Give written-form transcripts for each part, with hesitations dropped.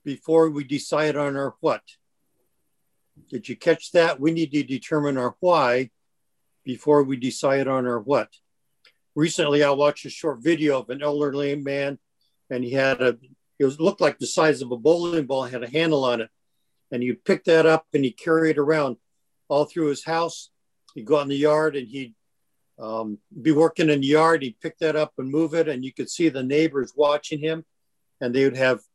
before we decide on our what. Did you catch that? We need to determine our why before we decide on our what. Recently, I watched a short video of an elderly man, and it looked like the size of a bowling ball, had a handle on it. And you pick that up and he carry it around all through his house. He'd go out in the yard and he'd be working in the yard. He'd pick that up and move it. And you could see the neighbors watching him, and they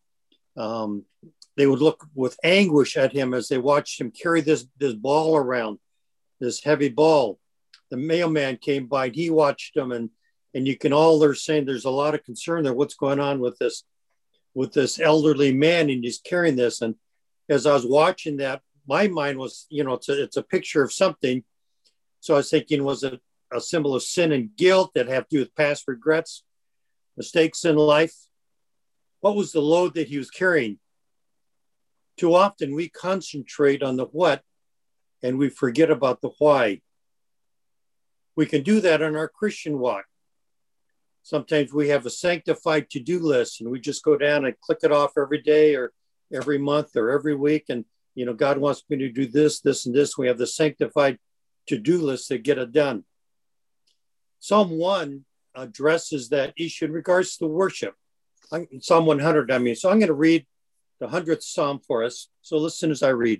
would look with anguish at him as they watched him carry this ball around, this heavy ball. The mailman came by and he watched him, and they're saying there's a lot of concern there. What's going on with this elderly man, and he's carrying this. And as I was watching that, my mind was, it's a picture of something. So I was thinking, was it a symbol of sin and guilt that have to do with past regrets, mistakes in life? What was the load that he was carrying? Too often we concentrate on the what and we forget about the why. We can do that in our Christian walk. Sometimes we have a sanctified to-do list and we just go down and click it off every day or every month or every week. And, God wants me to do this, this, and this. We have the sanctified to-do list to get it done. Psalm 1 addresses that issue in regards to worship. Psalm 100, So I'm going to read the 100th Psalm for us. So listen as I read.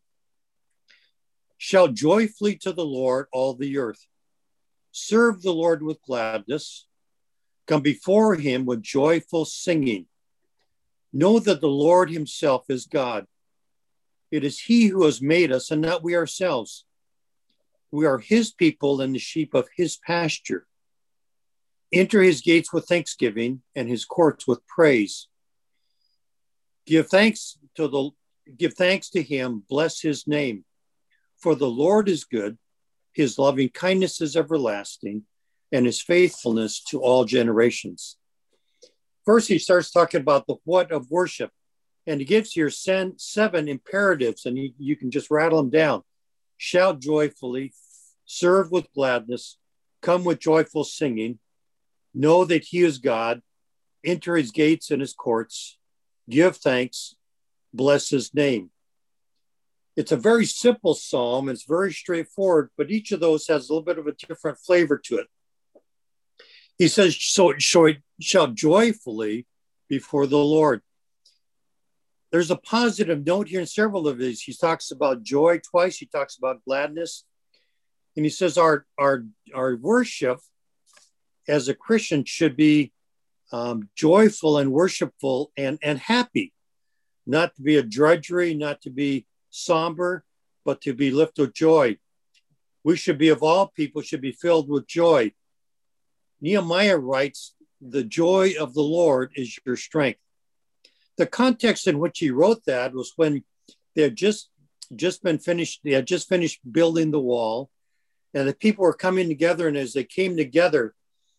Shout joyfully to the Lord, all the earth. Serve the Lord with gladness. Come before him with joyful singing. Know that the Lord himself is God. It is he who has made us and not we ourselves. We are his people and the sheep of his pasture. Enter his gates with thanksgiving and his courts with praise. Give thanks to him, bless his name. For the Lord is good, his loving kindness is everlasting, and his faithfulness to all generations. First, he starts talking about the what of worship, and he gives here 7 imperatives, and you can just rattle them down. Shout joyfully, serve with gladness, come with joyful singing, know that he is God, enter his gates and his courts, give thanks, bless his name. It's a very simple psalm. It's very straightforward, but each of those has a little bit of a different flavor to it. He says, shout joyfully before the Lord. There's a positive note here in several of these. He talks about joy twice. He talks about gladness. And he says our worship as a Christian should be joyful and worshipful and happy, not to be a drudgery, not to be somber, but to be lifted with joy. We should be, of all people, should be filled with joy. Nehemiah writes, the joy of the Lord is your strength. The context in which he wrote that was when they had just finished building the wall, and the people were coming together, and as they came together,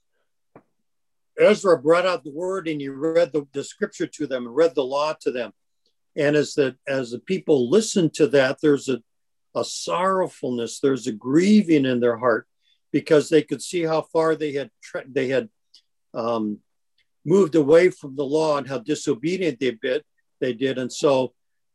Ezra brought out the word and he read the scripture to them and read the law to them. And as the people listened to that, there's a sorrowfulness, there's a grieving in their heart, because they could see how far they had moved away from the law and how disobedient they did. And so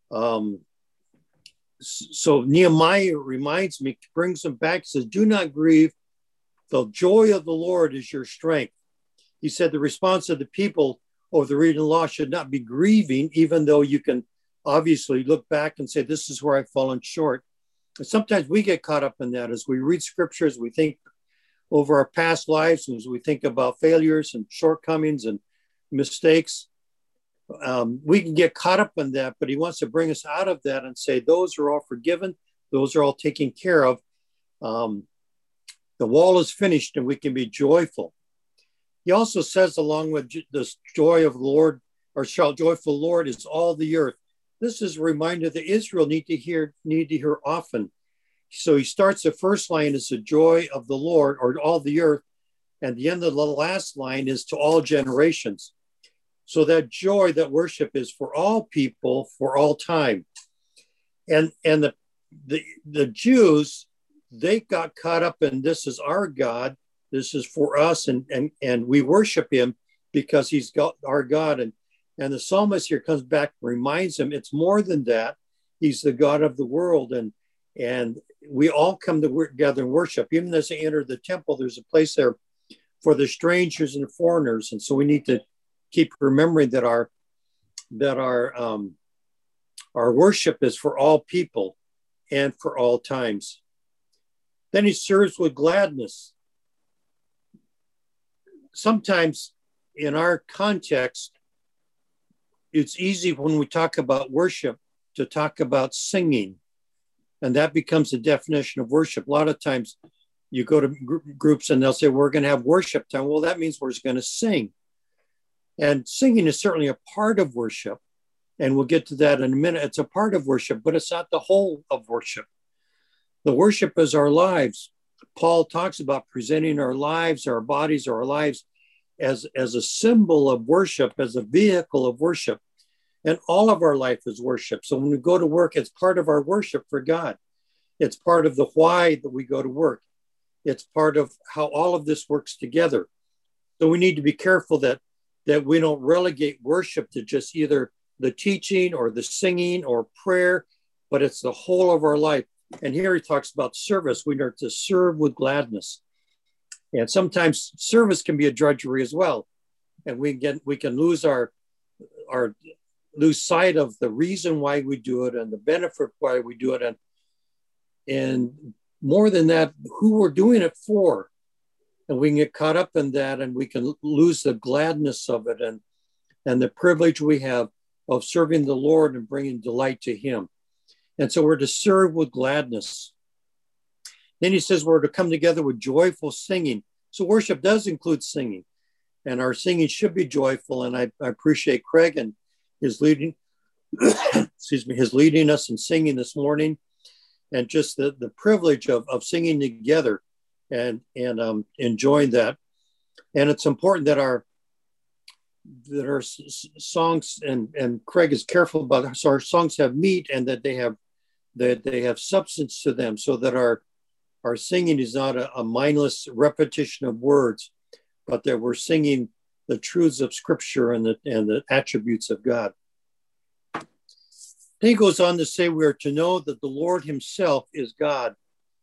Nehemiah reminds me, brings them back, says, do not grieve. The joy of the Lord is your strength. He said the response of the people over the reading of the law should not be grieving, even though you can obviously look back and say, this is where I've fallen short. And sometimes we get caught up in that as we read scriptures, we think over our past lives, and as we think about failures and shortcomings and mistakes, we can get caught up in that, but he wants to bring us out of that and say, those are all forgiven. Those are all taken care of. The wall is finished and we can be joyful. He also says, along with this joy of the Lord, or shout joyful Lord, is all the earth. This is a reminder that Israel need to hear often. So he starts the first line is the joy of the Lord, or all the earth. And the end of the last line is to all generations. So that joy, that worship is for all people, for all time. And the Jews, they got caught up in, this is our God. This is for us, and we worship him because he's our God. And And the psalmist here comes back and reminds him it's more than that. He's the God of the world. And we all come together and worship. Even as they enter the temple, there's a place there for the strangers and the foreigners. And so we need to keep remembering that our worship is for all people and for all times. Then he serves with gladness. Sometimes in our context, it's easy when we talk about worship to talk about singing, and that becomes the definition of worship. A lot of times you go to groups and they'll say, we're going to have worship time. Well, that means we're going to sing. And singing is certainly a part of worship. And we'll get to that in a minute. It's a part of worship, but it's not the whole of worship. The worship is our lives. Paul talks about presenting our lives, our bodies, our lives as a symbol of worship, as a vehicle of worship. And all of our life is worship. So when we go to work, it's part of our worship for God. It's part of the why that we go to work. It's part of how all of this works together. So we need to be careful that we don't relegate worship to just either the teaching or the singing or prayer, but it's the whole of our life. And here he talks about service. We are to serve with gladness. And sometimes service can be a drudgery as well. And we can lose lose sight of the reason why we do it and the benefit why we do it. And more than that, who we're doing it for. And we can get caught up in that, and we can lose the gladness of it and the privilege we have of serving the Lord and bringing delight to him. And so we're to serve with gladness. Then he says we're to come together with joyful singing. So worship does include singing, and our singing should be joyful. And I appreciate Craig and his leading, his leading us in singing this morning, and just the privilege of singing together and enjoying that. And it's important that our songs, and Craig is careful about it, so our songs have meat and that they have substance to them, so that our singing is not a mindless repetition of words, but that we're singing the truths of Scripture and the attributes of God. Then he goes on to say we are to know that the Lord himself is God.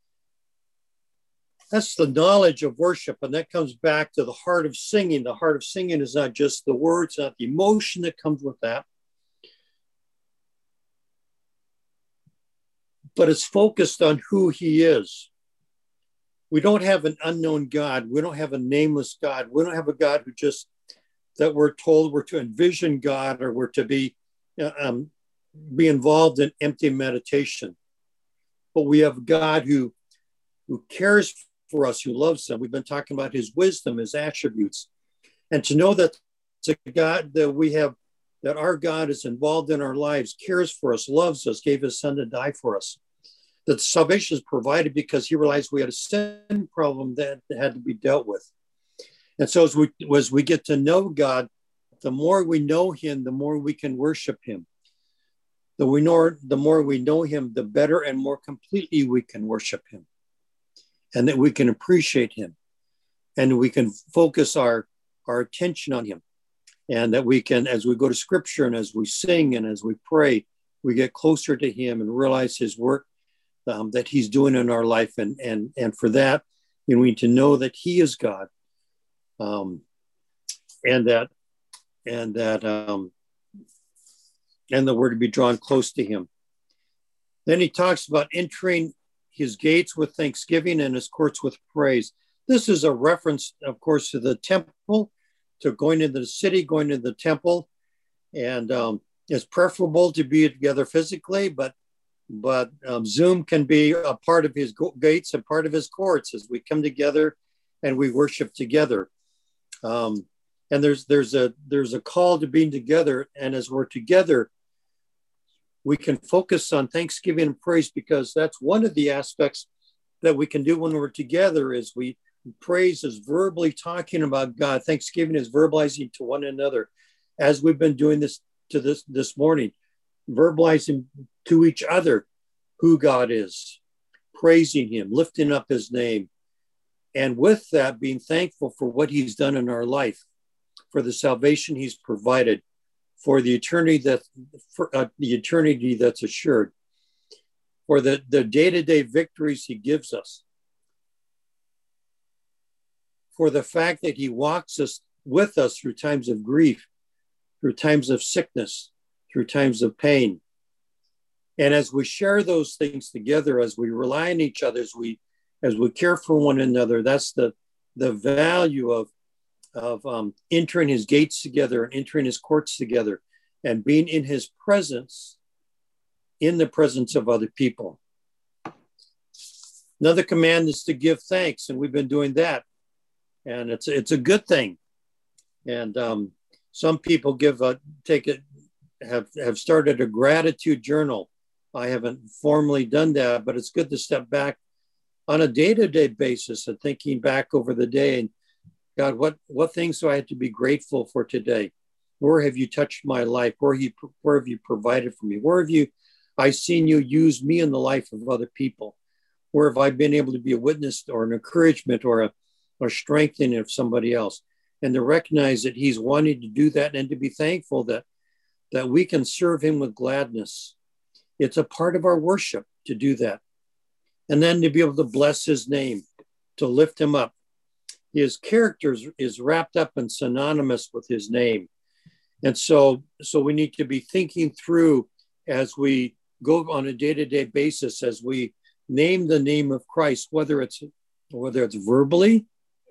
That's the knowledge of worship, and that comes back to the heart of singing. The heart of singing is not just the words, not the emotion that comes with that, but it's focused on who he is. We don't have an unknown God. We don't have a nameless God. We don't have a God who just, that we're told we're to envision God, or we're to be involved in empty meditation. But we have a God who cares for us, who loves them. We've been talking about his wisdom, his attributes. And to know that it's a God that we have, that our God is involved in our lives, cares for us, loves us, gave his son to die for us. That salvation is provided because he realized we had a sin problem that had to be dealt with. And so as we get to know God, the more we know him, the more we can worship him. The more we know him, the better and more completely we can worship him. And that we can appreciate him. And we can focus our attention on him. And that we can, as we go to Scripture and as we sing and as we pray, we get closer to him and realize his work that he's doing in our life. And for that, we need to know that he is God. And that we're to be drawn close to him. Then he talks about entering his gates with thanksgiving and his courts with praise. This is a reference, of course, to the temple, to going into the city, going to the temple. And it's preferable to be together physically, but Zoom can be a part of his gates and part of his courts as we come together and we worship together. And there's a call to being together. And as we're together, we can focus on thanksgiving and praise, because that's one of the aspects that we can do when we're together. Is we praise is verbally talking about God. Thanksgiving is verbalizing to one another, as we've been doing this morning, verbalizing to each other who God is, praising him, lifting up his name. And with that, being thankful for what he's done in our life, for the salvation he's provided, for the eternity that's assured, for the day-to-day victories he gives us, for the fact that he walks with us through times of grief, through times of sickness, through times of pain. And as we share those things together, as we rely on each other, as we care for one another, that's the value of entering his gates together and entering his courts together and being in his presence, in the presence of other people. Another command is to give thanks, and we've been doing that. And it's a good thing. And some people have started a gratitude journal. I haven't formally done that, but it's good to step back on a day-to-day basis and thinking back over the day and God, what things do I have to be grateful for today? Where have you touched my life? Where have you provided for me? Where have I seen you use me in the life of other people? Where have I been able to be a witness or an encouragement or a strengthening of somebody else? And to recognize that he's wanting to do that and to be thankful that we can serve him with gladness. It's a part of our worship to do that. And then to be able to bless his name, to lift him up. His character is wrapped up and synonymous with his name. And so we need to be thinking through as we go on a day-to-day basis, as we name the name of Christ, whether it's verbally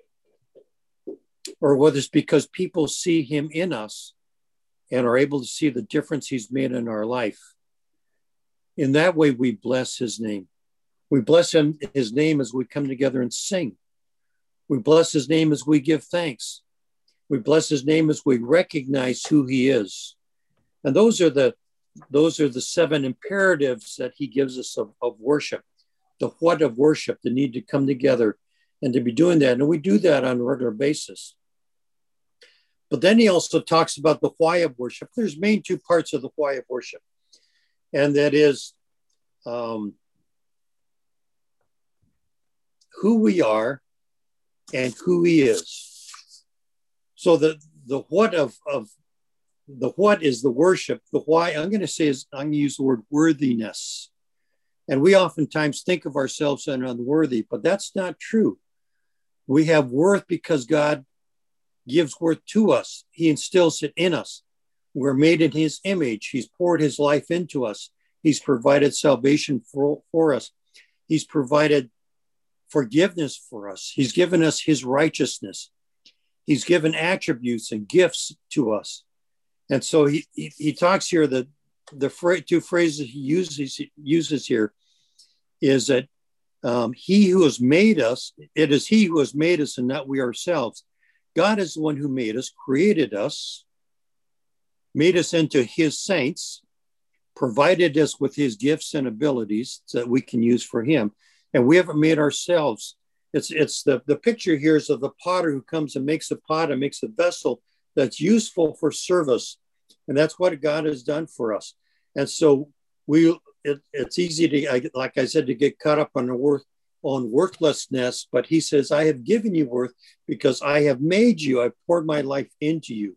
or whether it's because people see him in us and are able to see the difference he's made in our life. In that way, we bless his name. We bless his name as we come together and sing. We bless his name as we give thanks. We bless his name as we recognize who he is. And those are the 7 imperatives that he gives us of worship, the what of worship, the need to come together and to be doing that. And we do that on a regular basis. But then he also talks about the why of worship. There's main 2 parts of the why of worship. And that is who we are and who he is. So the what of the what is the worship. The why I'm going to use the word worthiness. And we oftentimes think of ourselves as unworthy, but that's not true. We have worth because God gives worth to us. He instills it in us. We're made in his image. He's poured his life into us. He's provided salvation for us. He's provided forgiveness for us. He's given us his righteousness. He's given attributes and gifts to us. And so he talks here that the 2 phrases he uses here is that he who has made us, it is he who has made us and not we ourselves. God is the one who made us, created us, made us into his saints, provided us with his gifts and abilities that we can use for him. And we haven't made ourselves. It's the picture here is of the potter who comes and makes a pot and makes a vessel that's useful for service. And that's what God has done for us. And so it's easy to, like I said, to get caught up on worthlessness, but he says, I have given you worth because I have made you. I poured my life into you.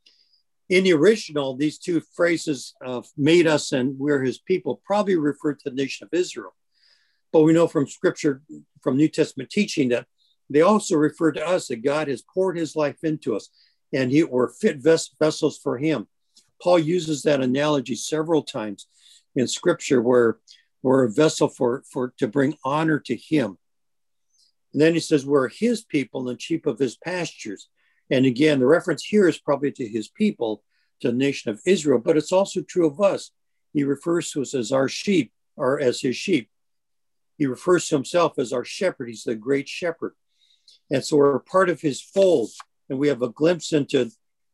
In the original, these 2 phrases of made us and we're his people probably refer to the nation of Israel. But we know from scripture, from New Testament teaching, that they also refer to us, that God has poured his life into us and we're fit vessels for him. Paul uses that analogy several times in scripture where we're a vessel to bring honor to him. And then he says, we're his people and sheep of his pastures. And again, the reference here is probably to his people, to the nation of Israel, but it's also true of us. He refers to us as our sheep, or as his sheep. He refers to himself as our shepherd. He's the great shepherd. And so we're part of his fold, and we have a glimpse into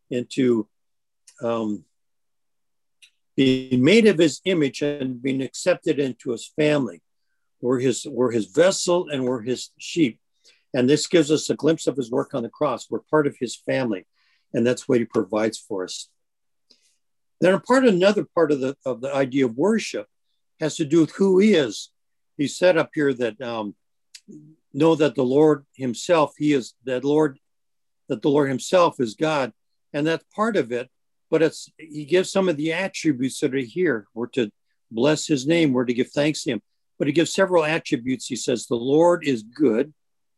being made of his image and being accepted into his family. We're his vessel and we're his sheep. And this gives us a glimpse of his work on the cross. We're part of his family, and that's what he provides for us. Then another part of the idea of worship has to do with who he is. He said up here that know that the Lord himself, that the Lord himself is God, and that's part of it. he gives some of the attributes that are here. We're to bless his name. We're to give thanks to him. But he gives several attributes. He says, the Lord is good.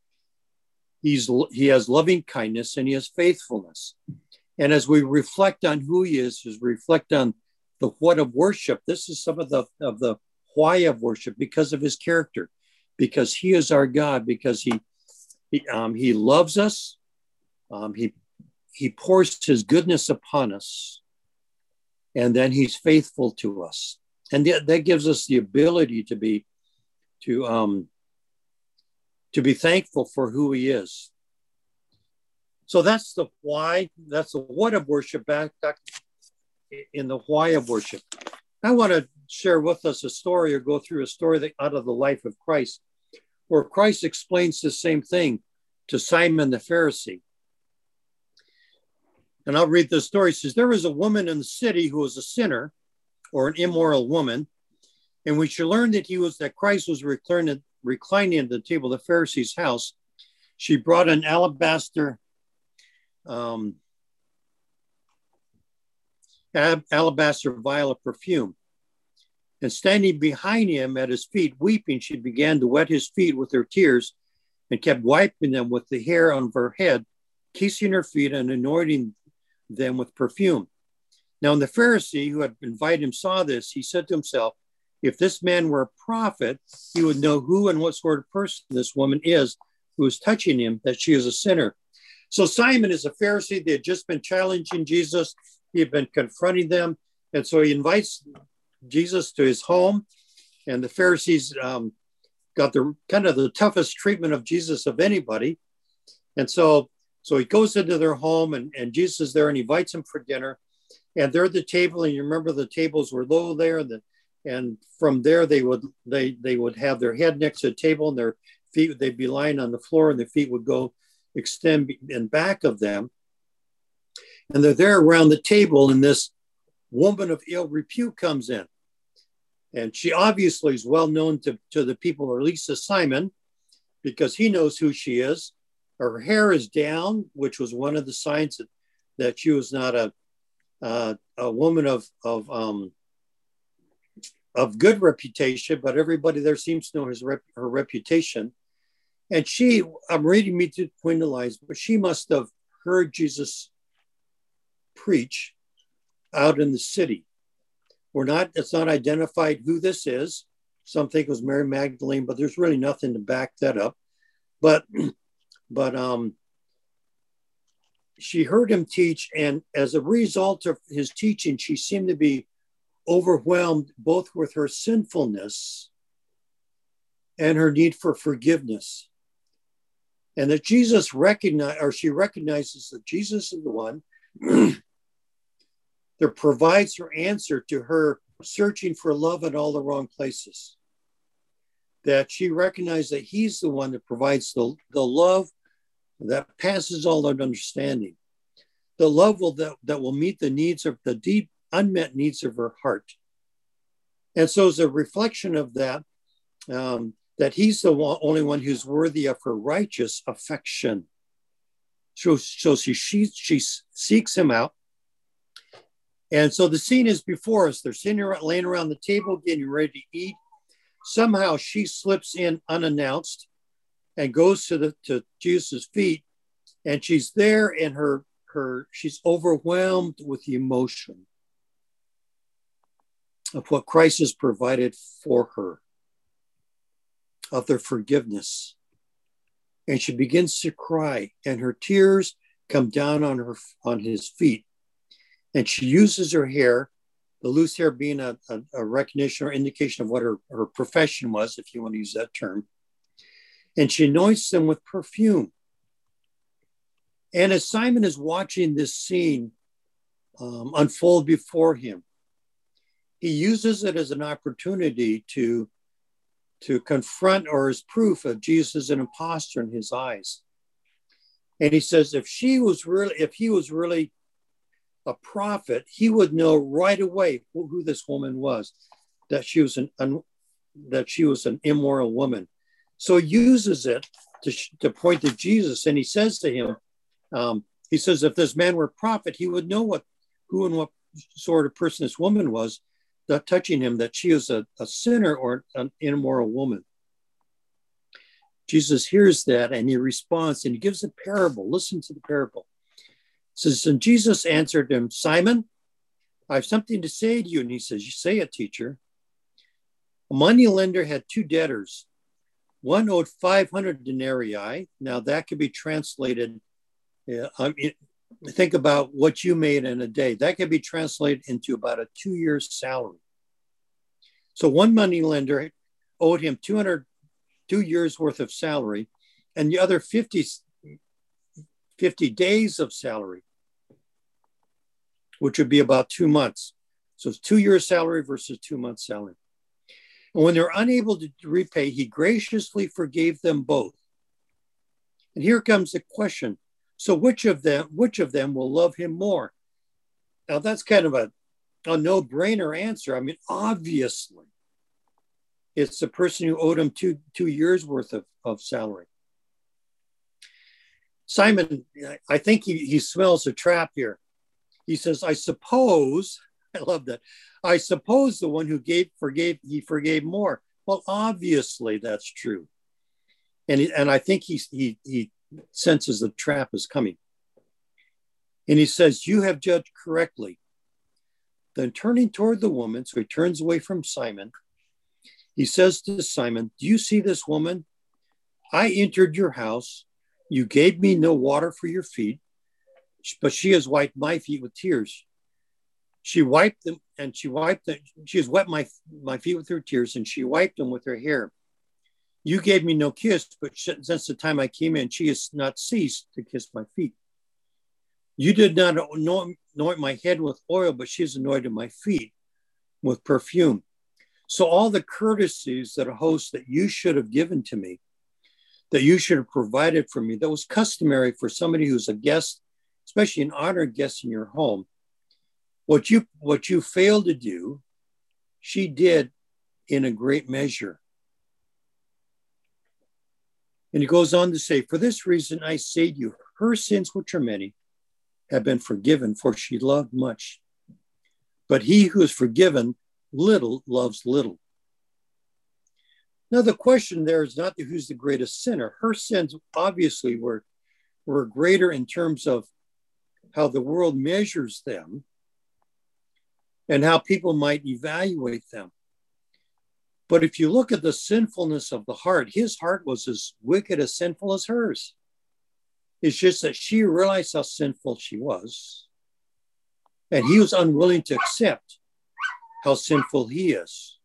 He has loving kindness and he has faithfulness. And as we reflect on who he is, as we reflect on the what of worship, this is some of the why of worship, because of his character, because he is our God, because he loves us. He pours his goodness upon us, and then he's faithful to us. And that gives us the ability to be thankful for who he is. So that's the why, that's the what of worship, back in the why of worship. I want to share with us a story, or go through a story out of the life of Christ, where Christ explains the same thing to Simon the Pharisee. And I'll read the story. It says, there was a woman in the city who was a sinner, or an immoral woman. And when she learned that Christ was reclining at the table of the Pharisee's house, she brought an alabaster vial of perfume. And standing behind him at his feet, weeping, she began to wet his feet with her tears and kept wiping them with the hair on her head, kissing her feet and anointing them with perfume. Now, when the Pharisee who had invited him saw this, he said to himself, if this man were a prophet, he would know who and what sort of person this woman is who is touching him, that she is a sinner. So Simon is a Pharisee. They had just been challenging Jesus. He had been confronting them. And so he invites Jesus to his home. And the Pharisees got the kind of the toughest treatment of Jesus of anybody. And so he goes into their home, and Jesus is there, and he invites them for dinner. And they're at the table, and you remember the tables were low there, and from there they would have their head next to the table, and their feet, they'd be lying on the floor, and their feet would go extend in back of them. And they're there around the table, and this woman of ill repute comes in. And she obviously is well known to the people, or at least to Simon, because he knows who she is. Her hair is down, which was one of the signs that she was not a woman of good reputation, but everybody there seems to know her reputation. And I'm reading between the lines, but she must have heard Jesus preach out in the city. It's not identified who this is. Some think it was Mary Magdalene, but there's really nothing to back that up. But she heard him teach, and as a result of his teaching, she seemed to be overwhelmed both with her sinfulness and her need for forgiveness. And that she recognizes that Jesus is the one that provides her answer to her searching for love in all the wrong places. That she recognized that he's the one that provides the love that passes all understanding. The love that will meet the needs of the deep unmet needs of her heart. And so as a reflection of that, that he's the only one who's worthy of her righteous affection. So she seeks him out. And so the scene is before us. They're laying around the table, getting ready to eat. Somehow she slips in unannounced and goes to Jesus' feet. And she's there, and she's overwhelmed with the emotion of what Christ has provided for her, of their forgiveness. And she begins to cry, and her tears come down on his feet. And she uses her hair, the loose hair being a recognition or indication of what her profession was, if you want to use that term. And she anoints them with perfume. And as Simon is watching this scene unfold before him, he uses it as an opportunity to confront, or as proof of Jesus as an imposter in his eyes. And he says, if he was really a prophet, he would know right away who this woman was, that she was an immoral woman. So he uses it to point to Jesus, and he says to him, he says, if this man were a prophet, he would know who and what sort of person this woman was, not touching him, that she was a sinner or an immoral woman. Jesus hears that and he responds and he gives a parable. Listen to the parable. It says, and Jesus answered him, Simon, I have something to say to you. And he says, you say it, teacher. A money lender had two debtors. One owed 500 denarii. Now that could be translated, think about what you made in a day. That could be translated into about a 2 years salary. So one money lender owed him 2 years worth of salary, and the other 50 days of salary, which would be about 2 months. So it's 2 years salary versus 2 months salary. And when they're unable to repay, he graciously forgave them both. And here comes the question. So which of them will love him more? Now that's kind of a no-brainer answer. I mean, obviously, it's the person who owed him 2 years worth of salary. Simon, I think he smells a trap here. He says, I suppose, I love that. I suppose the one who forgave more. Well, obviously that's true. And I think he senses the trap is coming. And he says, you have judged correctly. Then turning toward the woman, so he turns away from Simon, he says to Simon, do you see this woman? I entered your house. You gave me no water for your feet, but she has wiped my feet with tears. She wiped them, and she has wet my feet with her tears, and she wiped them with her hair. You gave me no kiss, but since the time I came in, she has not ceased to kiss my feet. You did not anoint my head with oil, but she has anointed my feet with perfume. So all the courtesies that a host that you should have given to me, that you should have provided for me, that was customary for somebody who's a guest, especially an honored guest in your home, what you failed to do, she did in a great measure. And he goes on to say, for this reason I say to you, her sins, which are many, have been forgiven, for she loved much. But he who is forgiven little loves little. Now the question there is not who's the greatest sinner. Her sins obviously were greater in terms of how the world measures them and how people might evaluate them. But if you look at the sinfulness of the heart, his heart was as wicked, as sinful as hers. It's just that she realized how sinful she was, and he was unwilling to accept how sinful he is.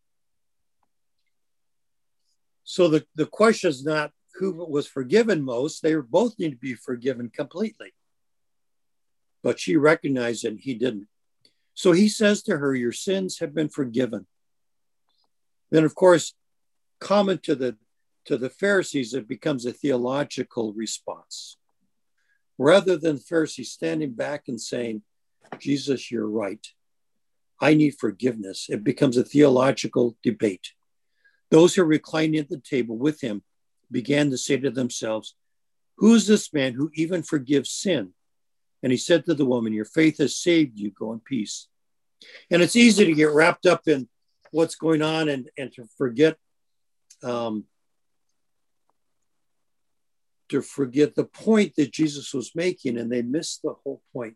So the question is not who was forgiven most. They both need to be forgiven completely. But she recognized it and he didn't. So he says to her, your sins have been forgiven. Then, of course, common to the Pharisees, it becomes a theological response. Rather than the Pharisees standing back and saying, Jesus, you're right, I need forgiveness, it becomes a theological debate. Those who reclined at the table with him began to say to themselves, who is this man who even forgives sin? And he said to the woman, your faith has saved you, go in peace. And it's easy to get wrapped up in what's going on and to forget the point that Jesus was making, and they missed the whole point.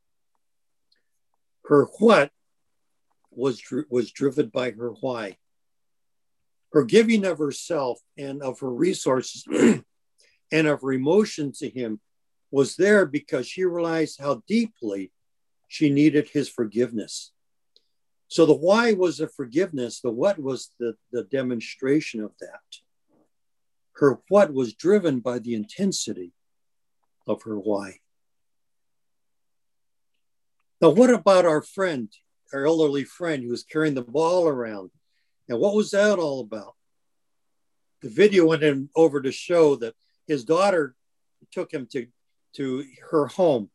Her what was driven by her why. Her giving of herself and of her resources and of her emotion to him was there because she realized how deeply she needed his forgiveness. So the why was the forgiveness, the what was the demonstration of that. Her what was driven by the intensity of her why. Now, what about our friend, our elderly friend who was carrying the ball around? And what was that all about? The video went in over to show that his daughter took him to her home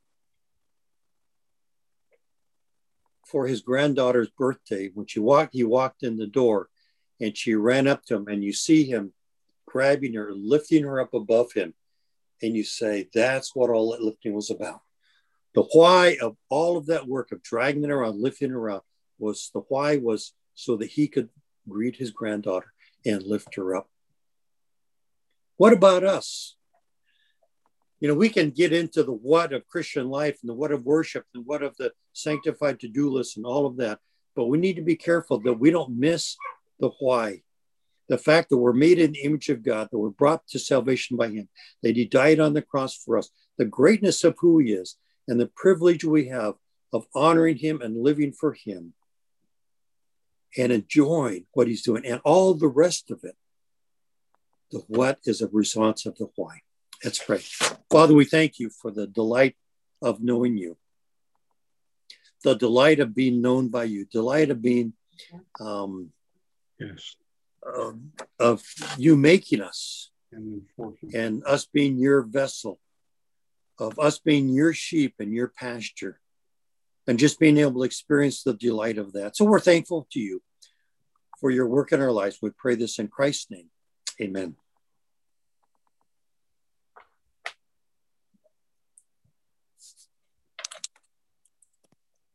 for his granddaughter's birthday. When he walked in the door and she ran up to him, and you see him grabbing her, lifting her up above him. And you say, that's what all that lifting was about. The why of all of that work of dragging it around, lifting it around, was so that he could greet his granddaughter and lift her up. What about us? We can get into the what of Christian life and the what of worship and what of the sanctified to-do list and all of that. But we need to be careful that we don't miss the why. The fact that we're made in the image of God, that we're brought to salvation by him, that he died on the cross for us, the greatness of who he is, and the privilege we have of honoring him and living for him and enjoying what he's doing and all the rest of it. The what is a response of the why. Let's pray. Father, we thank you for the delight of knowing you, the delight of being known by you, delight of being, Yes. Of you making us and us being your vessel, of us being your sheep and your pasture, and just being able to experience the delight of that. So we're thankful to you for your work in our lives. We pray this in Christ's name. Amen.